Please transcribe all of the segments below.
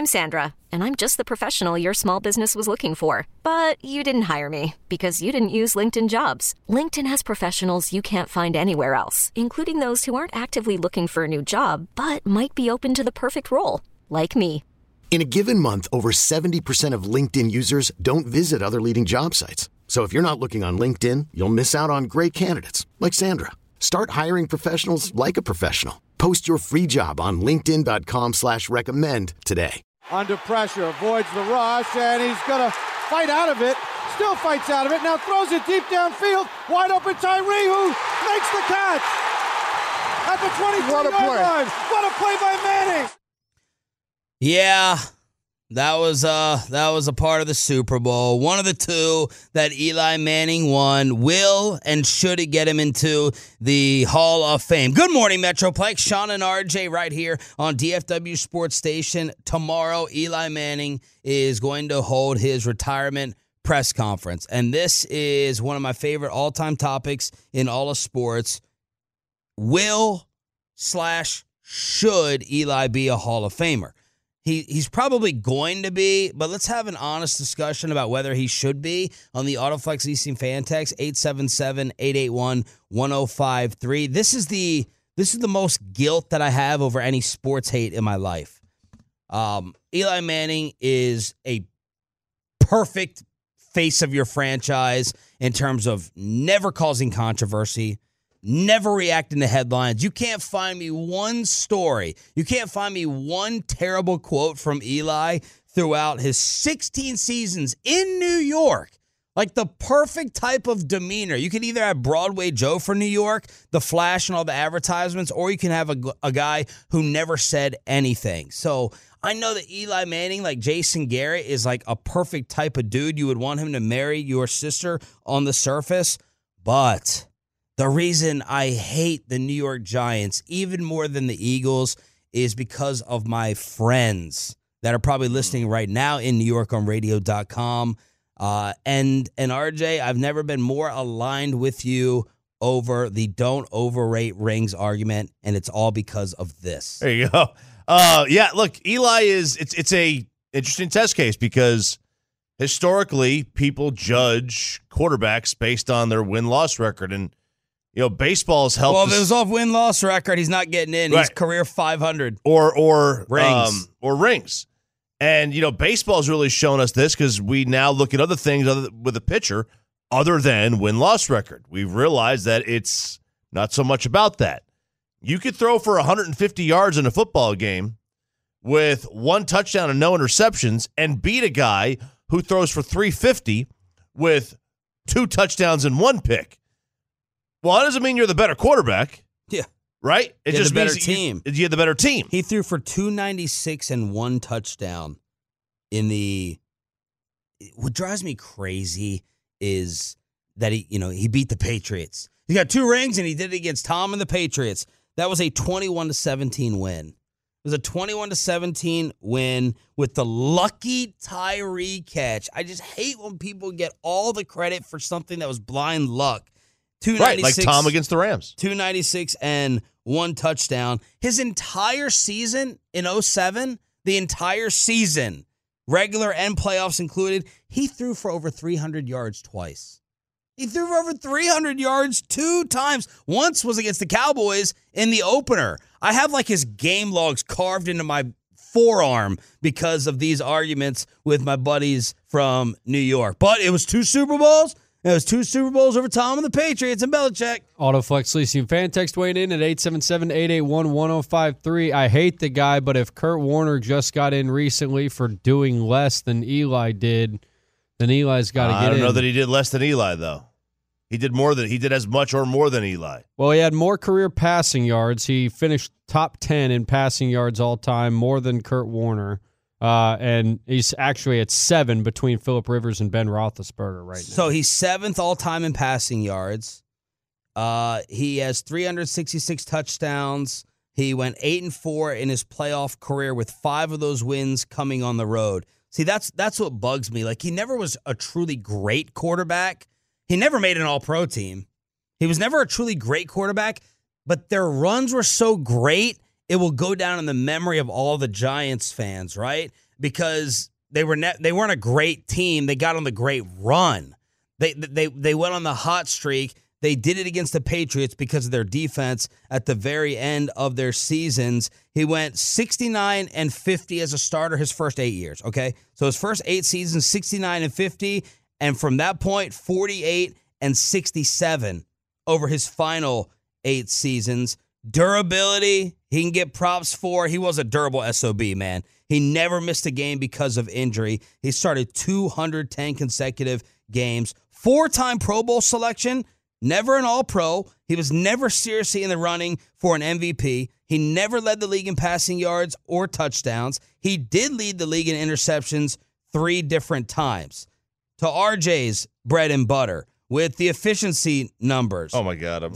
I'm Sandra, and I'm just the professional your small business was looking for. But you didn't hire me because you didn't use LinkedIn Jobs. LinkedIn has professionals you can't find anywhere else, including those who aren't actively looking for a new job, but might be open to the perfect role, like me. In a given month, over 70% of LinkedIn users don't visit other leading job sites. So if you're not looking on LinkedIn, you'll miss out on great candidates like Sandra. Start hiring professionals like a professional. Post your free job on linkedin.com/recommend today. Under pressure, avoids the rush, and he's going to fight out of it. Still fights out of it. Now throws it deep downfield. Wide open Tyree, who makes the catch at the 22-yard line. What a play by Manning. Yeah, that was a part of the Super Bowl. One of the two that Eli Manning won. Will and should it get him into the Hall of Fame? Good morning, Metroplex. Sean and RJ right here on DFW Sports Station. Tomorrow, Eli Manning is going to hold his retirement press conference. And this is one of my favorite all-time topics in all of sports. Will/should Eli be a Hall of Famer? He's probably going to be, but let's have an honest discussion about whether he should be on the Autoflex Leasing Fan Text, 877-881-1053. This is the most guilt that I have over any sports hate in my life. Eli Manning is a perfect face of your franchise in terms of never causing controversy, never reacting to headlines. You can't find me one story. You can't find me one terrible quote from Eli throughout his 16 seasons in New York. Like the perfect type of demeanor. You can either have Broadway Joe for New York, the flash and all the advertisements, or you can have a guy who never said anything. So I know that Eli Manning, like Jason Garrett, is like a perfect type of dude. You would want him to marry your sister on the surface, but the reason I hate the New York Giants even more than the Eagles is because of my friends that are probably listening right now in New York on radio.com. And RJ, I've never been more aligned with you over the don't overrate rings argument, and it's all because of this. There you go. Yeah, look, Eli it's a interesting test case because historically people judge quarterbacks based on their win-loss record, and baseball has helped. Well, if it was off win-loss record, he's not getting in. Right. He's career 500. Or rings. Or rings. And, baseball has really shown us this because we now look at other things with a pitcher other than win-loss record. We've realized that it's not so much about that. You could throw for 150 yards in a football game with one touchdown and no interceptions and beat a guy who throws for 350 with 2 touchdowns and 1 pick. Well, that doesn't mean you're the better quarterback. Yeah. Right? It just the better means team. You had the better team. He threw for 296 and 1 touchdown in the – what drives me crazy is that he beat the Patriots. He got 2 rings, and he did it against Tom and the Patriots. That was a 21-17 win. It was a 21-17 win with the lucky Tyree catch. I just hate when people get all the credit for something that was blind luck. 296, right, like Tom against the Rams. 296 and 1 touchdown. His entire season in 2007, the entire season, regular and playoffs included, he threw for over 300 yards twice. He threw for over 300 yards 2 times. Once was against the Cowboys in the opener. I have like his game logs carved into my forearm because of these arguments with my buddies from New York. But it was 2 Super Bowls. It was 2 Super Bowls over Tom and the Patriots and Belichick. Autoflex Leasing Fan Text weighing in at 877-881-1053. I hate the guy, but if Kurt Warner just got in recently for doing less than Eli did, then Eli's got to get in. I don't know that he did less than Eli, though. He did as much or more than Eli. Well, he had more career passing yards. He finished top 10 in passing yards all time, more than Kurt Warner. And he's actually at 7 between Phillip Rivers and Ben Roethlisberger right now. So he's 7th all-time in passing yards. He has 366 touchdowns. He went 8-4 in his playoff career with 5 of those wins coming on the road. See, that's what bugs me. Like, he never was a truly great quarterback. He never made an all-pro team. He was never a truly great quarterback, but their runs were so great, it will go down in the memory of all the Giants fans, right? Because they weren't a great team. They got on the great run. They went on the hot streak. They did it against the Patriots because of their defense at the very end of their seasons. He went 69-50 as a starter his first 8 years, okay? So his first 8 seasons, 69-50, and from that point, 48-67 over his final 8 seasons. Durability, he can get props for. He was a durable SOB, man. He never missed a game because of injury. He started 210 consecutive games. 4-time Pro Bowl selection. Never an All-Pro. He was never seriously in the running for an MVP. He never led the league in passing yards or touchdowns. He did lead the league in interceptions 3 different times. To RJ's bread and butter with the efficiency numbers. Oh, my God.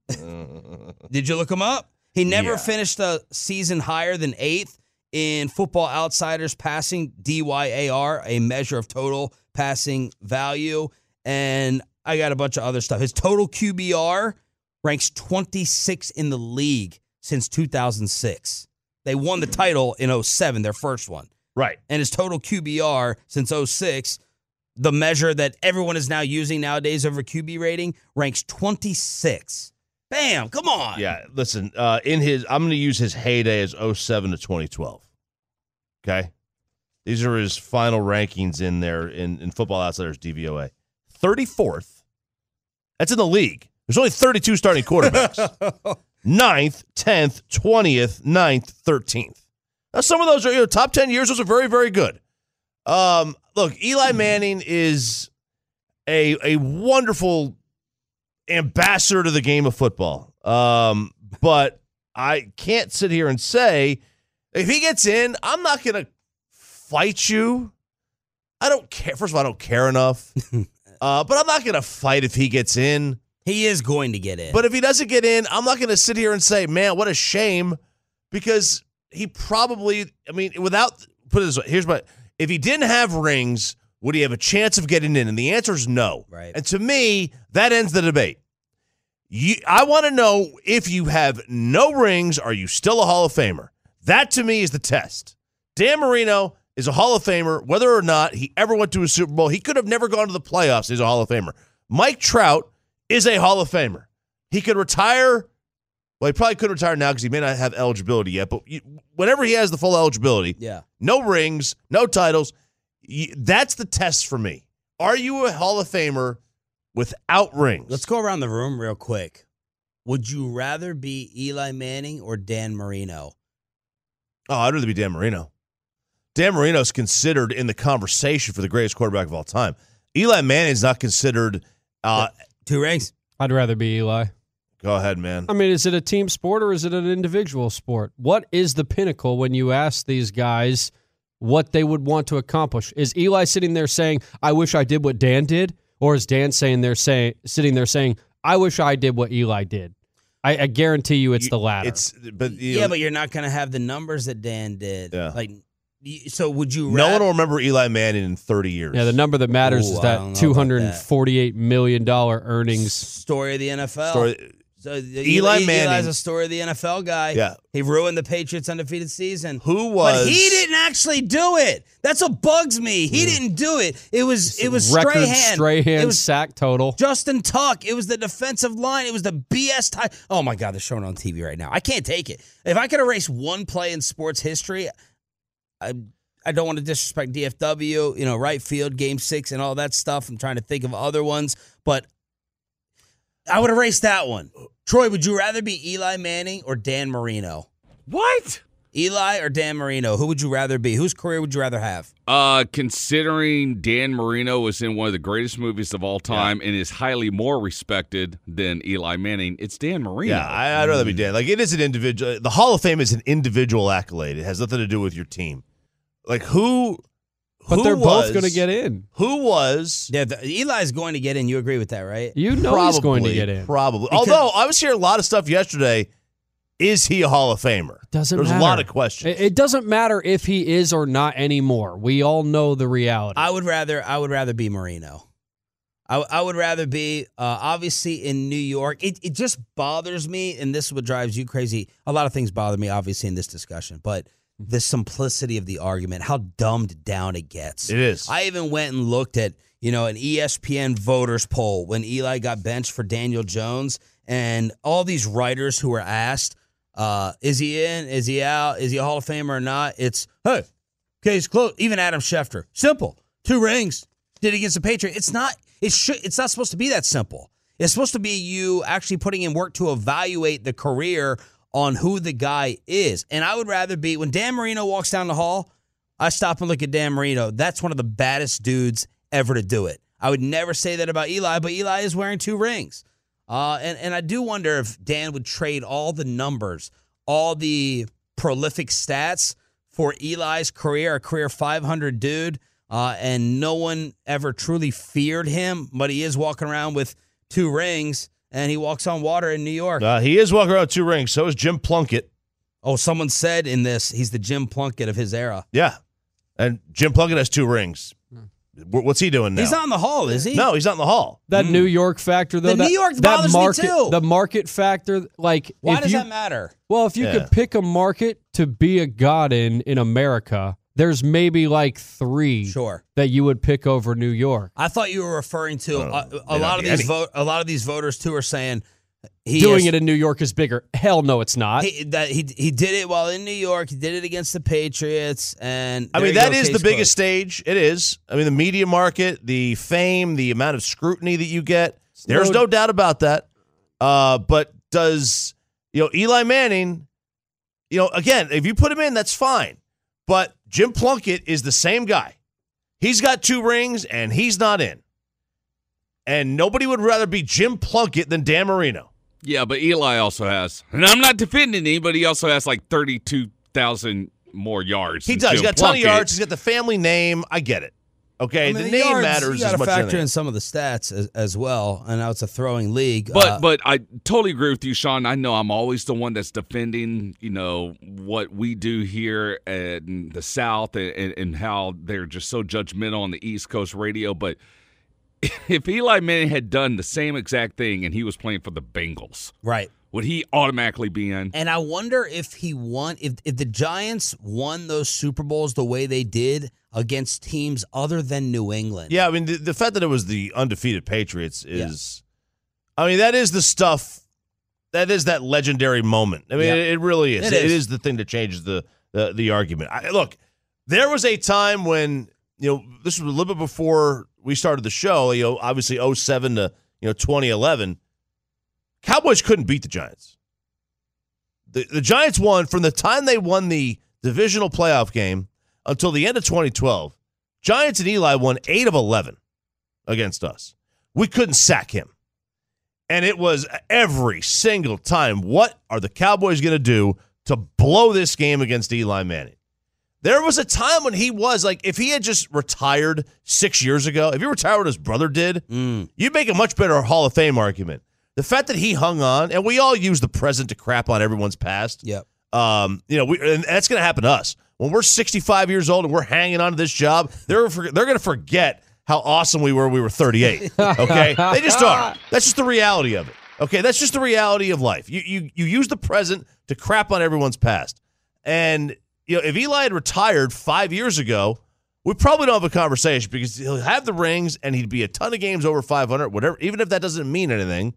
Did you look him up? He never finished a season higher than 8th in Football Outsiders passing, DYAR, a measure of total passing value. And I got a bunch of other stuff. His total QBR ranks 26 in the league since 2006. They won the title in 2007, their first one. Right. And his total QBR since 2006, the measure that everyone is now using nowadays over QB rating, ranks 26. Bam, come on. Yeah, listen, I'm going to use his heyday as 2007 to 2012. Okay? These are his final rankings in there in Football Outsiders DVOA. 34th. That's in the league. There's only 32 starting quarterbacks. 9th, 10th, 20th, 9th, 13th. Now, some of those are, top 10 years. Those are very, very good. Look, Eli Manning is a wonderful ambassador to the game of football. But I can't sit here and say, if he gets in, I'm not going to fight you. I don't care. First of all, I don't care enough. But I'm not going to fight if he gets in. He is going to get in. But if he doesn't get in, I'm not going to sit here and say, man, what a shame. Because he probably, put it this way, if he didn't have rings, would he have a chance of getting in? And the answer is no. Right. And to me, that ends the debate. I want to know, if you have no rings, are you still a Hall of Famer? That, to me, is the test. Dan Marino is a Hall of Famer, whether or not he ever went to a Super Bowl. He could have never gone to the playoffs. He's a Hall of Famer. Mike Trout is a Hall of Famer. He could retire. Well, he probably could retire now because he may not have eligibility yet. But whenever he has the full eligibility, no rings, no titles, that's the test for me. Are you a Hall of Famer without rings? Let's go around the room real quick. Would you rather be Eli Manning or Dan Marino? Oh, I'd rather be Dan Marino. Dan Marino's considered in the conversation for the greatest quarterback of all time. Eli Manning's not considered. 2 rings. I'd rather be Eli. Go ahead, man. Is it a team sport or is it an individual sport? What is the pinnacle when you ask these guys what they would want to accomplish? Is Eli sitting there saying, I wish I did what Dan did? Or is Dan sitting there saying, I wish I did what Eli did? I guarantee you it's the latter. But you're not going to have the numbers that Dan did. Yeah. So would you? No one will remember Eli Manning in 30 years. Yeah, the number that matters is that $248 million earnings. Story of the NFL. So Eli Manning. Eli's a story of the NFL guy. Yeah. He ruined the Patriots' undefeated season. But he didn't actually do it. That's what bugs me. He didn't do it. It was record Strahan. It was sack total. Justin Tuck. It was the defensive line. It was the BS time. Oh my God, they're showing it on TV right now. I can't take it. If I could erase one play in sports history, I don't want to disrespect DFW, right field, Game 6 and all that stuff. I'm trying to think of other ones, but I would erase that one. Troy, would you rather be Eli Manning or Dan Marino? What? Eli or Dan Marino? Who would you rather be? Whose career would you rather have? Considering Dan Marino was in one of the greatest movies of all time and is highly more respected than Eli Manning, it's Dan Marino. Yeah, I'd rather be Dan. It is an individual. The Hall of Fame is an individual accolade. It has nothing to do with your team. Who? But they're both going to get in. Who was? Yeah, Eli's going to get in. You agree with that, right? You know he's going to get in. Probably. Although I was hearing a lot of stuff yesterday. Is he a Hall of Famer? Doesn't There's matter. a lot of questions. It doesn't matter if he is or not anymore. We all know the reality. I would rather be Marino. I would rather be obviously in New York. It just bothers me, and this is what drives you crazy. A lot of things bother me, obviously, in this discussion, but the simplicity of the argument, how dumbed down it gets. It is. I even went and looked at, an ESPN voters poll when Eli got benched for Daniel Jones, and all these writers who were asked, is he in? Is he out? Is he a Hall of Famer or not? It's, hey, okay, he's close. Even Adam Schefter. Simple. 2 rings. Did against the Patriots. It's not supposed to be that simple. It's supposed to be you actually putting in work to evaluate the career on who the guy is. And I would rather be, when Dan Marino walks down the hall, I stop and look at Dan Marino. That's one of the baddest dudes ever to do it. I would never say that about Eli, but Eli is wearing 2 rings. And I do wonder if Dan would trade all the numbers, all the prolific stats for Eli's career, a career 500 dude, and no one ever truly feared him, but he is walking around with 2 rings, and he walks on water in New York. He is walking around with 2 rings. So is Jim Plunkett. Oh, someone said in this, he's the Jim Plunkett of his era. Yeah. And Jim Plunkett has 2 rings. What's he doing now? He's not in the hall, is he? No, he's not in the hall. That New York factor, though. The New York bothers me too. The market factor, like, Why if does you, that matter? Well, if you could pick a market to be a god in America, there's maybe like 3 that you would pick over New York. I thought you were referring to a lot of these voters too are saying doing it in New York is bigger. Hell no, it's not. He did it while in New York. He did it against the Patriots, and I mean that is the biggest stage. It is. I mean the media market, the fame, the amount of scrutiny that you get. There's no doubt about that. But does Eli Manning? Again, if you put him in, that's fine. But Jim Plunkett is the same guy. He's got 2 rings, and he's not in. And nobody would rather be Jim Plunkett than Dan Marino. Yeah, but Eli also has, and I'm not defending him, but he also has like 32,000 more yards. He does. He's got a ton of yards. He's got the family name. I get it. Okay, the name yards, matters you as much as factor in some of the stats as well. And now it's a throwing league. But I totally agree with you, Sean. I know I'm always the one that's defending, what we do here in the South and how they're just so judgmental on the East Coast radio. But if Eli Manning had done the same exact thing and he was playing for the Bengals, right, would he automatically be in? And I wonder if he won, if the Giants won those Super Bowls the way they did against teams other than New England. Yeah, I mean, the fact that it was the undefeated Patriots is, I mean, that is the stuff, that is that legendary moment. I mean, it really is. It is the thing that changes the argument. Look, there was a time when, this was a little bit before we started the show, obviously 07 to 2011, Cowboys couldn't beat the Giants. The Giants won from the time they won the divisional playoff game until the end of 2012. Giants and Eli won 8 of 11 against us. We couldn't sack him. And it was every single time, what are the Cowboys going to do to blow this game against Eli Manning? There was a time when he was like, if he had just retired 6 years ago, if he retired what his brother did, you'd make a much better Hall of Fame argument. The fact that he hung on, and we all use the present to crap on everyone's past. Yep. And that's going to happen to us. When we're 65 years old and we're hanging on to this job, they're going to forget how awesome we were when we were 38. Okay? They just are. That's just the reality of it. Okay? That's just the reality of life. You use the present to crap on everyone's past. And if Eli had retired 5 years ago, we probably don't have a conversation because he'll have the rings and he'd be a ton of games over 500, whatever, even if that doesn't mean anything.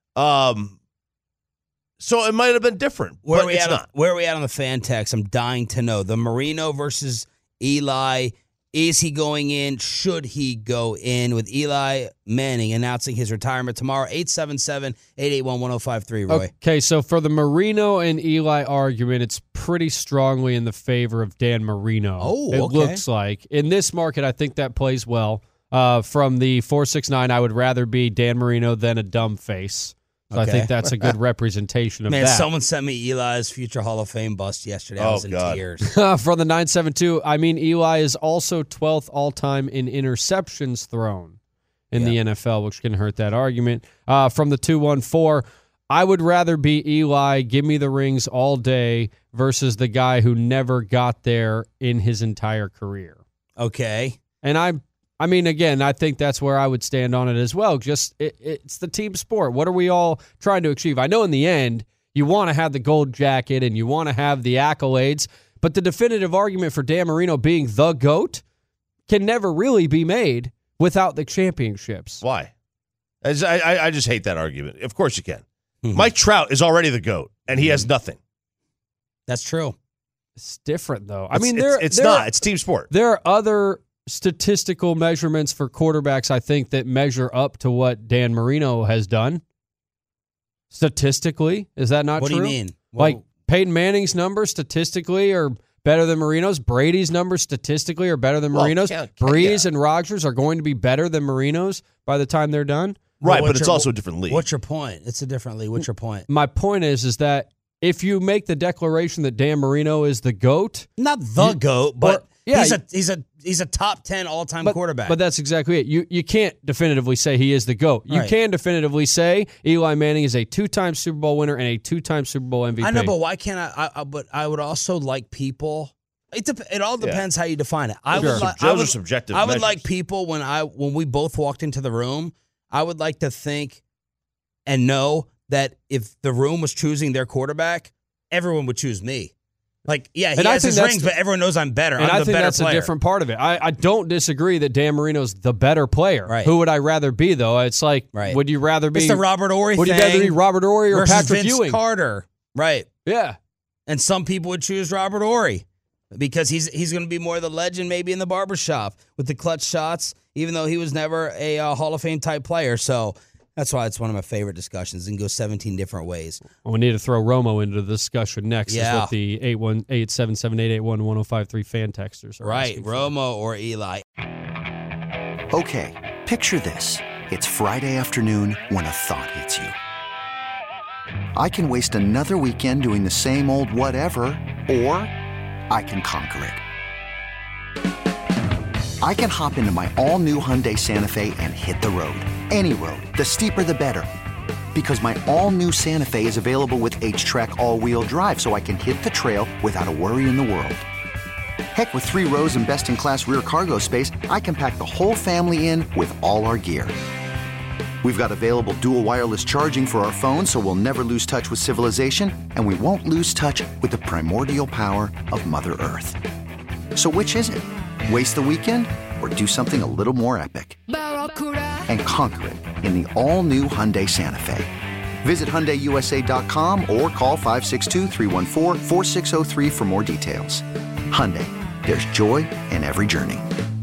So it might have been different, Where but are we at on the fan text? I'm dying to know. The Marino versus Eli, is he going in? Should he go in? With Eli Manning announcing his retirement tomorrow, 877-881-1053, Roy. Okay, so for the Marino and Eli argument, it's pretty strongly in the favor of Dan Marino. Oh, it okay. looks like. In this market, I think that plays well. From the 469, I would rather be Dan Marino than a dumb face. So Okay. I think that's a good representation of Man, that. someone sent me Eli's future Hall of Fame bust yesterday. I was in tears. From the 972, I mean, Eli is also 12th all-time in interceptions thrown in the NFL, which can hurt that argument. From the 214, I would rather be Eli, give me the rings all day, versus the guy who never got there in his entire career. Okay. And I mean, again, I think that's where I would stand on it as well. Just it's the team sport. What are we all trying to achieve? I know in the end, you want to have the gold jacket and you want to have the accolades, but the definitive argument for Dan Marino being the GOAT can never really be made without the championships. Why? I just hate that argument. Of course you can. Mike Trout is already the GOAT, and he has nothing. That's true. It's different, though. It's team sport. There are other statistical measurements for quarterbacks, I think, that measure up to what Dan Marino has done. Statistically, is that not true? What do you mean? Like Peyton Manning's numbers statistically are better than Marino's. Brady's numbers statistically are better than Marino's. Breeze and Rodgers are going to be better than Marino's by the time they're done. Right, but it's also a different league. What's your point? It's a different league. What's your point? My point is that if you make the declaration that Dan Marino is the GOAT, not the GOAT, but Yeah, he's a top 10 all-time quarterback. But that's exactly it. You can't definitively say he is the GOAT. You can definitively say Eli Manning is a 2-time Super Bowl winner and a 2-time Super Bowl MVP. I know, but why can't I but I would also like people. It all depends how you define it. Those are subjective I would measures. like people when we both walked into the room, I would like to think and know that if the room was choosing their quarterback, everyone would choose me. Like, yeah, he has his rings, but everyone knows I'm better. And I'm I the think better that's player. a different part of it. I don't disagree that Dan Marino's the better player. Right. Who would I rather be, though? It's like, would you rather be... It's the Robert Ory thing. Would you rather be Robert Ory or versus Patrick Vince Ewing? Carter. Right. Yeah. And some people would choose Robert Ory because he's going to be more of the legend maybe in the barbershop with the clutch shots, even though he was never a Hall of Fame type player. So that's why it's one of my favorite discussions and goes 17 different ways. Well, we need to throw Romo into the discussion next. Is what the 877-881-1053 fan texters are right, Romo or Eli. Okay, picture this. It's Friday afternoon when a thought hits you. I can waste another weekend doing the same old whatever, or I can conquer it. I can hop into my all-new Hyundai Santa Fe and hit the road. Any road. The steeper, the better. Because my all-new Santa Fe is available with H-Track all-wheel drive, so I can hit the trail without a worry in the world. Heck, with 3 rows and best-in-class rear cargo space, I can pack the whole family in with all our gear. We've got available dual wireless charging for our phones, so we'll never lose touch with civilization, and we won't lose touch with the primordial power of Mother Earth. So which is it? Waste the weekend or do something a little more epic? And conquer it in the all-new Hyundai Santa Fe. Visit HyundaiUSA.com or call 562-314-4603 for more details. Hyundai, there's joy in every journey.